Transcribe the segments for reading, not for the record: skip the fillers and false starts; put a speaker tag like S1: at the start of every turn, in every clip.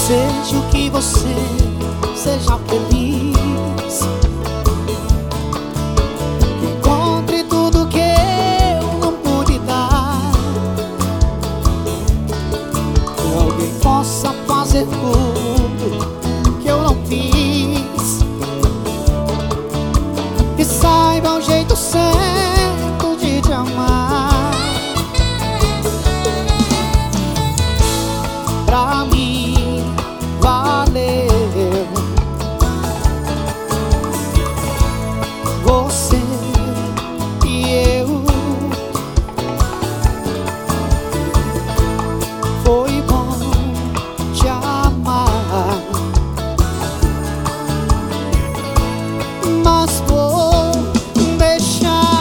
S1: Desejo que você seja feliz, que encontre tudo que eu não pude dar, que alguém possa fazer tudo que eu não fiz, que saiba o jeito certo de te amar. Pra mim valeu você e eu. Foi bom te amar, mas vou deixar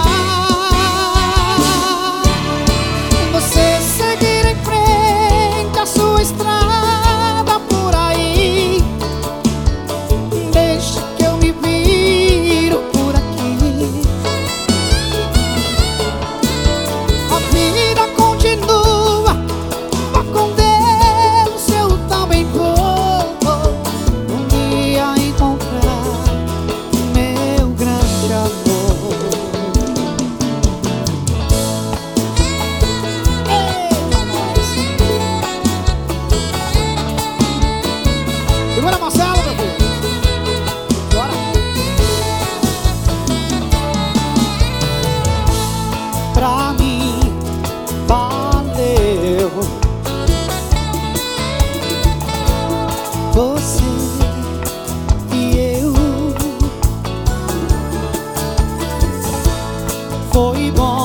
S1: você seguir em frente a sua estrada por aí. Deixa que eu me viro por aqui. A vida continua, vá com Deus, eu também vou um dia encontrar meu grande amor. Eita, nós. Segura, Marcelo, meu filho. Bora. Pra mim valeu você e eu. Foi bom